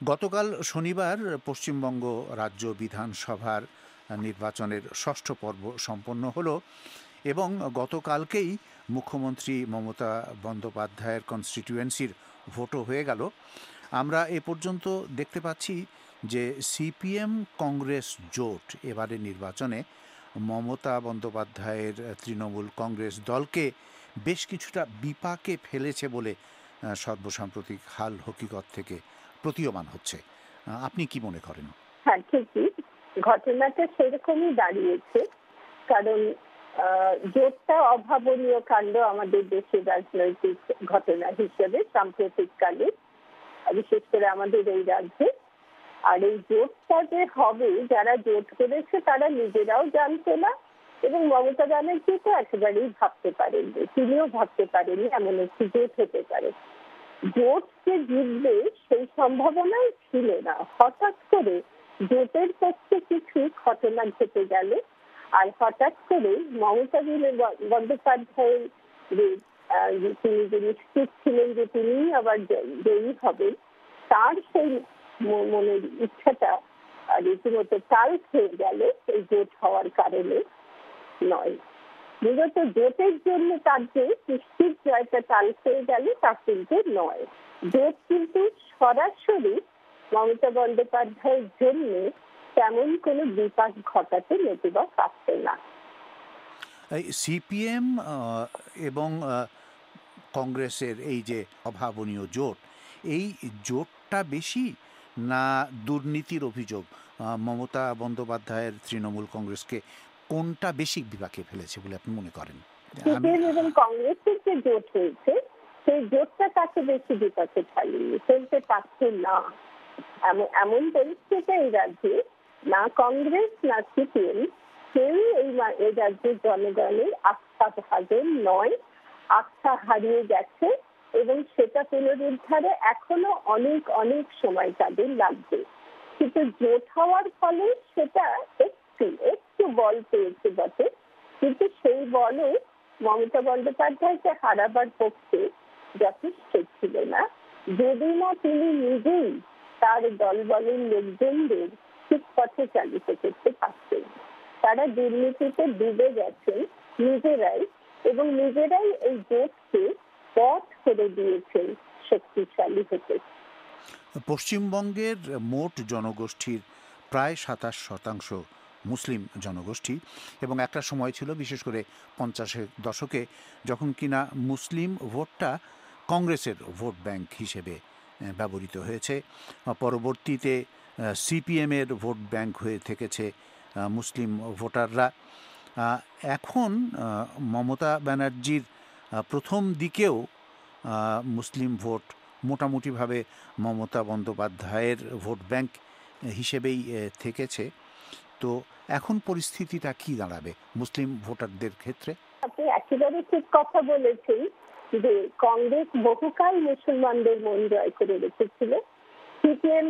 গতকাল শনিবার পশ্চিমবঙ্গ রাজ্য বিধানসভার নির্বাচনের ষষ্ঠ পর্ব সম্পন্ন হলো এবং গতকালকেই মুখ্যমন্ত্রী মমতা বন্দ্যোপাধ্যায়ের কনস্টিটিউয়েন্সির ভোটও হয়ে গেল। আমরা এ পর্যন্ত দেখতে পাচ্ছি যে সিপিএম কংগ্রেস জোট এবারের নির্বাচনে মমতা বন্দ্যোপাধ্যায়ের তৃণমূল কংগ্রেস দলকে বেশ কিছুটা বিপাকে ফেলেছে বলে সর্বসাম্প্রতিক হাল হকিকত থেকে প্রতীয়মান হচ্ছে। আপনি কি মনে করেন? হ্যাঁ, ঠিকই, ঘটনাটা সেরকমই দাঁড়িয়েছে। কারণ জোটটা অভাবনীয় কাণ্ড আমাদের দেশের রাজনৈতিক ঘটনা হিসেবে সাম্প্রতিককালে, বিশেষ করে আমাদের এই রাজ্যে। আর এই জোটটা যে হবে, যারা জোট করেছে তারা নিজেরাও জানতো না এবং মমতা ব্যানার্জি তো একেবারেই ভাবতে পারেননি, তিনিও ভাবতে পারেননি এমন একটি জোট হতে পারে। জোট যে জিতবে সেই সম্ভাবনাই ছিল না। হঠাৎ করে জোটের পক্ষে কিছু ঘটনা ঘটে গেল, আর হঠাৎ করে মমতা বন্দ্যোপাধ্যায়ের তিনি যে নিশ্চিত ছিলেন যে তিনি আবার জয়ী হবেন, তার সেই মনের ইচ্ছাটা রীতিমতো তাল খেয়ে গেল এই জোট হওয়ার কারণে নয়। মূলত জোটের জন্য তার যে নিশ্চিত জয়টা তাল খেয়ে গেল তা কিন্তু নয়। জোট কিন্তু সরাসরি মমতা বন্দ্যোপাধ্যায়ের জন্য তেমন কোনো বিপাক ঘটাতে নতুবা পারত না। সিপিএম এবং কংগ্রেসের এই যে অভাবনীয় জোট, এই জোটটা বেশি না দুর্নীতির অভিযোগ মমতা বন্দ্যোপাধ্যায়ের তৃণমূল কংগ্রেসকে কোনটা বেশি বিপাকে ফেলেছে বলে আপনি মনে করেন? সিপিএম এবং কংগ্রেসের যে জোট হয়েছে সেই জোটটা তাকে বেশি বিপাকে ফেলতে পারছে না। এমন পরিস্থিতি এই রাজ্যে না কংগ্রেস না সিপিএম কেউ এই রাজ্যের জনগণের আস্থা ভাজন নয়, আস্থা হারিয়ে গেছে এবং সেটা পুনরুদ্ধারে এখনো অনেক অনেক সময় তাদের লাগবে। কিন্তু জোট হওয়ার ফলে সেটা একটু বল পেয়েছে বটে, কিন্তু সেই বলে মমতা বন্দ্যোপাধ্যায়কে হারাবার পক্ষে যথেষ্ট ছিল না, যদি না তিনি নিজেই তার দলবলের লোকজনদের ঠিক পথে চালিত করতে পারছেন। তারা দুর্নীতিতে ডুবে গেছেন নিজেরাই এবং নিজেরাই এই জোটকে পথ করে দিয়েছেন শক্তিশালী হতে। পশ্চিমবঙ্গের মোট জনগোষ্ঠীর প্রায় 27% মুসলিম জনগোষ্ঠী এবং একটা সময় ছিল বিশেষ করে 50-এর দশকে যখন কিনা মুসলিম ভোটটা কংগ্রেসের ভোট ব্যাংক হিসেবে ব্যবহৃত হয়েছে। পরবর্তীতে সিপিএমের ভোট ব্যাংক হয়ে থেকেছে মুসলিম ভোটাররা। এখন মমতা ব্যানার্জির প্রথম দিকেও মুসলিম ভোট মোটামুটিভাবে মমতা বন্দ্যোপাধ্যায়ের ভোট ব্যাংক হিসেবেই থেকেছে। তো এখন পরিস্থিতিটা কি দাঁড়াবে মুসলিম ভোটারদের ক্ষেত্রে? আপনি একেবারে ঠিক কথা বলেছেন যে কংগ্রেস বহুকাল মুসলমানদের মন জয় করে রেখেছিল। সিপিএম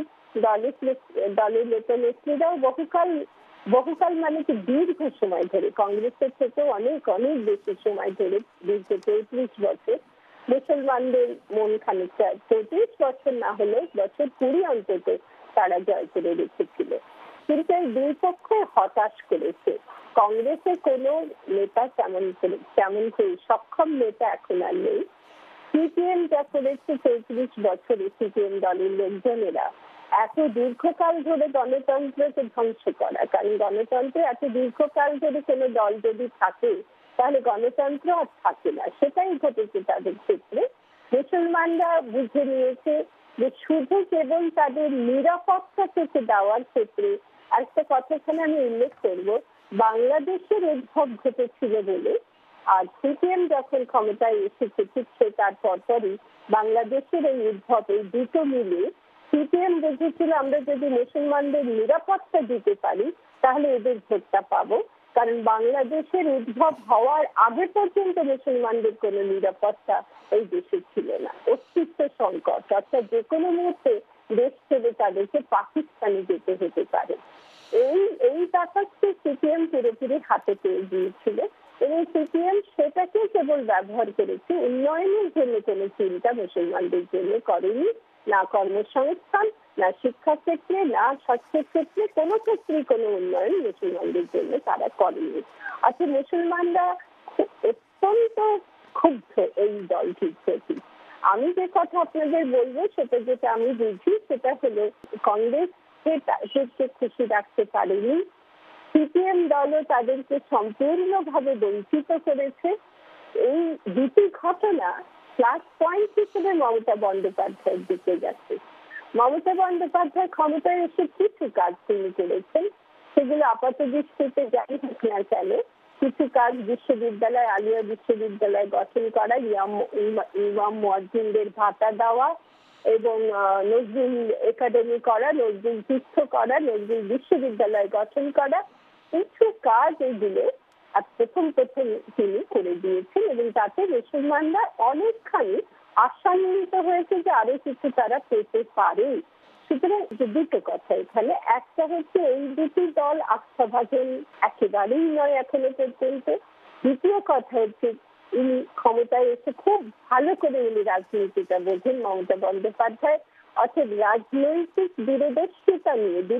দলের নেতানেত্রীরাও বহুকাল মানে কি দীর্ঘ সময় ধরে, কংগ্রেসের থেকে অনেক অনেক বেশি সময় ধরে, দীর্ঘ 33 বছর মুসলমানদের মন খানিকটা 34 বছর না হলে বছর 20 অন্তত তারা জয় করে রেখেছিল। কিন্তু এই দুই পক্ষে হতাশ করেছে। কংগ্রেসের কোনো নেতা তেমন সক্ষম নেতা এখন আর নেই। সিপিএম যা করেছে 34 বছরে সিপিএম দলের লোকজনেরা এত দীর্ঘকাল ধরে গণতন্ত্রকে ধ্বংস করা, কারণ গণতন্ত্রে এত দীর্ঘকাল ধরে কোনো দল যদি থাকে তাহলে গণতন্ত্র আর থাকে না, সেটাই ঘটেছে তাদের ক্ষেত্রে। মুসলমানরা বুঝে নিয়েছে যে শুধু কেবল তাদের নিরাপত্তা থেকে দেওয়ার ক্ষেত্রে, একটা কথা এখানে আমি উল্লেখ করব, বাংলাদেশের উদ্ভব ঘটেছিল বলে, আর সিপিএম যখন ক্ষমতায় এসেছে ঠিক তার পরপরই বাংলাদেশের এই উদ্ভব, এই দুটো মিলে সিপিএম বুঝেছিল আমরা যদি মুসলমানদের নিরাপত্তা দিতে পারি তাহলে এদের ভোটটা পাবো। কারণ বাংলাদেশের উদ্ভব হওয়ার আগে পর্যন্ত মুসলমানদের কোনো নিরাপত্তা এই দেশে ছিল না, অস্তিত্ব সংকট, অর্থাৎ যে কোনো মুহূর্তে দেশ ছেড়ে তাদেরকে পাকিস্তানে যেতে হতে পারে। এই ব্যাপারটি সিপিএম পুরোপুরি হাতে পেয়ে গিয়েছিল এবং সিপিএম সেটাকে কেবল ব্যবহার করেছে, উন্নয়নের জন্য কোনো চিন্তা মুসলমানদের জন্য করেনি, না কর্মসংস্থান না শিক্ষা ক্ষেত্রে, না স্বাস্থ্যের ক্ষেত্রে, কোনো ক্ষেত্রেই কোনো উন্নয়ন মুসলমানদের জন্য তারা করেনি। আচ্ছা, মুসলমানরা অত্যন্ত ক্ষুব্ধ এই দলটির প্রতি। আমি যে কথা আপনাদের বলবো সেটা যেটা আমি বুঝি সেটা হলো কংগ্রেসকে খুশি রাখতে পারেনি, সিপিএম দলও তাদেরকে সম্পূর্ণভাবে বঞ্চিত করেছে। এই দুটি ঘটনা প্লাস পয়েন্ট হিসেবে মমতা বন্দ্যোপাধ্যায়ের দিকে যাচ্ছে। মমতা বন্দ্যোপাধ্যায় ক্ষমতায় এসে কিছু কাজ তিনি করেছেন, সেগুলো আপাত দৃষ্টিতে যাই হোক না কেন, কিছু কাজ বিশ্ববিদ্যালয়, আলিয়া বিশ্ববিদ্যালয় গঠন করা, ইমাম মুয়াজ্জিনদের ভাতা দেওয়া এবং নজরুল একাডেমি করা, নজরুল তীর্থ করা, নজরুল বিশ্ববিদ্যালয় গঠন করা, কিছু কাজ এগুলো আর প্রথম তিনি করে দিয়েছেন এবং তাতে মুসলমানরা অনেকখানি আশান্বিত হয়েছে যে আরো কিছু তারা পেতে পারে। সুতরাং দুটো কথা এখানে, একটা হচ্ছে এই দুটি দল আস্থাভাজন একেবারেই নয় এখনো পর্যন্ত। দ্বিতীয় কথা হচ্ছে উনি ক্ষমতায় এসে খুব ভালো করে উনি রাজনীতিটা বোঝেন মমতা বন্দ্যোপাধ্যায়, অর্থাৎ রাজনৈতিক দূরদর্শিতা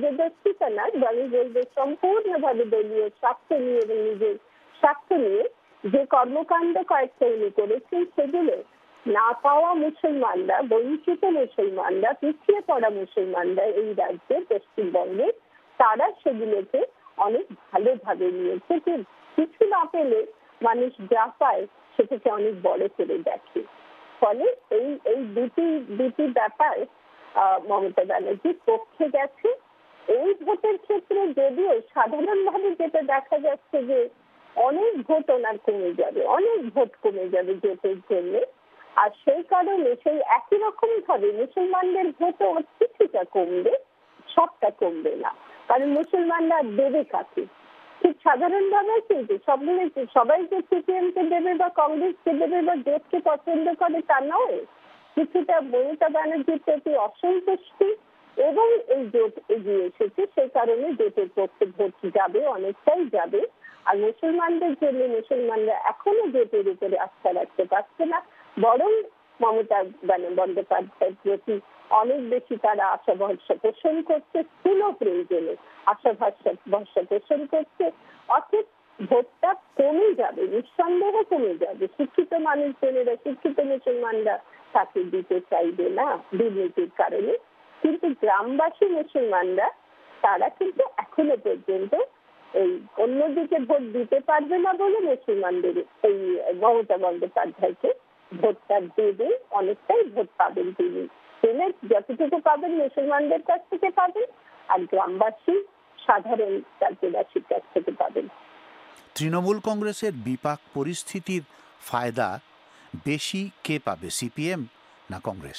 না বরং বলবে সম্পূর্ণভাবে দলীয় স্বার্থ নিয়ে এবং নিজের স্বার্থ নিয়ে যে কর্মকাণ্ড কয়েকটা উনি করেছেন, সেগুলো না পাওয়া মুসলমানরা, বঞ্চিত মুসলমানরা, পিছিয়ে পড়া মুসলমানরা এই রাজ্যে পশ্চিমবঙ্গে তারা সেগুলোকে অনেক ভালোভাবে নিয়েছে যে কিছু না পেলে মানুষ যা পায় সেটাকে অনেক বড় করে দেখে। ফলে এই দুটি ব্যাপার মমতা ব্যানার্জির পক্ষে গেছে। এই ভোটের ক্ষেত্রে যদিও সাধারণভাবে যেটা দেখা যাচ্ছে যে অনেক ভোট ওনার কমে যাবে, অনেক ভোট কমে যাবে জোটের জন্য, আর সেই কারণে সেই একই রকম ভাবে মুসলমানদের ভোটও কিছুটা কমবে, সবটা কমবে না, কারণ মুসলমানরা দেবে কাকে। ঠিক সাধারণভাবে কিন্তু সবাই যে সিপিএম কে দেবে বা কংগ্রেসকে দেবে বা জোটকে পছন্দ করে তা নয়, কিছুটা মমতা ব্যানার্জির প্রতি অসন্তুষ্টি এবং এই জোট এগিয়ে এসেছে, সেই কারণে জোটের পক্ষে ভোট যাবে, অনেকটাই যাবে। আর মুসলমানদের জন্য মুসলমানরা এখনো জোটের উপরে আস্থা রাখতে পারছে না, বরং মমতা বন্দ্যোপাধ্যায়ের প্রতি অনেক বেশি তারা আশা ভরসা পোষণ করছে, স্থূল প্রয়োজনে আশা ভরসা পোষণ করছে। অর্থাৎ ভোটটা কমে যাবে, নিঃসন্দেহে কমে যাবে। শিক্ষিত মানুষজনেরা, শিক্ষিত মুসলমানরা তাকে দিতে চাইবে না দুর্নীতির কারণে, কিন্তু গ্রামবাসী মুসলমানরা তারা কিন্তু এখনো পর্যন্ত এই অন্যদিকে ভোট দিতে পারবে না বলে মুসলমানদের এই মমতা বন্দ্যোপাধ্যায়কে ভোটটা দেবে, অনেকটাই ভোট পাবেন তিনি। যতটুকু পাবেন মুসলমানদের কাছ থেকে পাবেন, আর গ্রামবাসী সাধারণ রাজ্যবাসীর কাছ থেকে পাবেন। তৃণমূল কংগ্রেসের বিপাক পরিস্থিতির ফায়দা বেশি কে পাবে, সিপিএম না কংগ্রেস?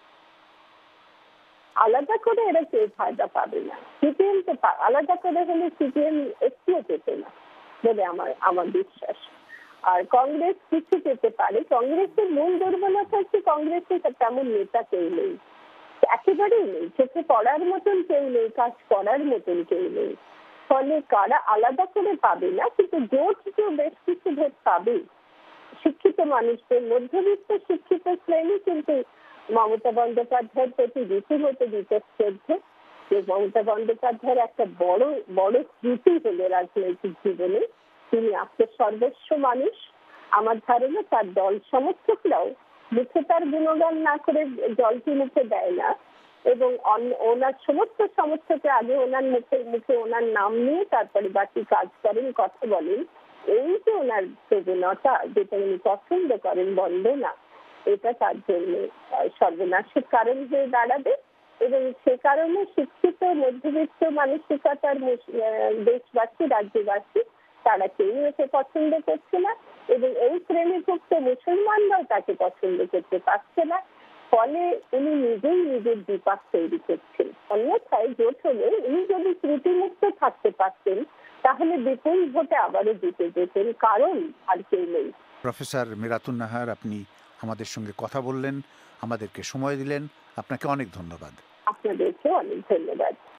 আলাদা করে এরা কেউ ফায়দা পাবে না। সিপিএম তো আলাদা করে হলে সিপিএম একটুও পেতে না বলে আমার বিশ্বাস। আর কংগ্রেস কিছু পেতে পারে। কংগ্রেসের মূল দুর্বলতা হচ্ছে কংগ্রেসের তেমন নেতা কেউ নেই, একেবারেই নেই, চোখে পড়ার মতন কেউ নেই, কাজ করার মতন কেউ নেই। ফলে কারা আলাদা করে পাবে না, কিন্তু জোট যে বেশ কিছু ভোট পাবে। শিক্ষিত মানুষদের, মধ্যবিত্ত শিক্ষিত শ্রেণী কিন্তু মমতা বন্দ্যোপাধ্যায়ের প্রতি রীতিমতো বিতশ্রদ্ধ। যে মমতা বন্দ্যোপাধ্যায়ের একটা বড় বড় স্মৃতি হলো রাজনৈতিক জীবনে, তিনি আত্মসর্বস্ব মানুষ। আমার ধারণা তার দল সমর্থকরাও মুখে তার গুণগান না করে দলটি মুখে দেয় না, এবং ওনার সমস্ত সমর্থকে আগে ওনার মুখে ওনার নাম নিয়ে তারপরে বাকি কাজ করেন, কথা বলেন। এই যে ওনার প্রবণতা, যেটা উনি পছন্দ করেন, বন্দনা, এটা তার জন্য সর্বনাশের কারণ হয়ে দাঁড়াবে। এবং সে কারণে শিক্ষিত মধ্যবিত্ত মানসিকতার দেশবাসী, রাজ্যবাসী তারা কেউ একে পছন্দ করছে না, এবং এই শ্রেণীভুক্ত মুসলমানরাও তাকে পছন্দ করতে পারছে না। ফলে উনি নিজেই নিজের বিপাক তৈরি করছেন। অন্যথায় জোট হলে উনি যদি ত্রুটিমুক্ত থাকতে পারতেন তাহলে বিপুল ভোটে আবারও জিতে যেতেন, কারণ আর কেউ নেই। প্রফেসর মিরাতুন নাহার, আপনি আমাদের সঙ্গে কথা বললেন, আমাদেরকে সময় দিলেন, আপনাকে অনেক ধন্যবাদ। আপনাদেরকে অনেক ধন্যবাদ।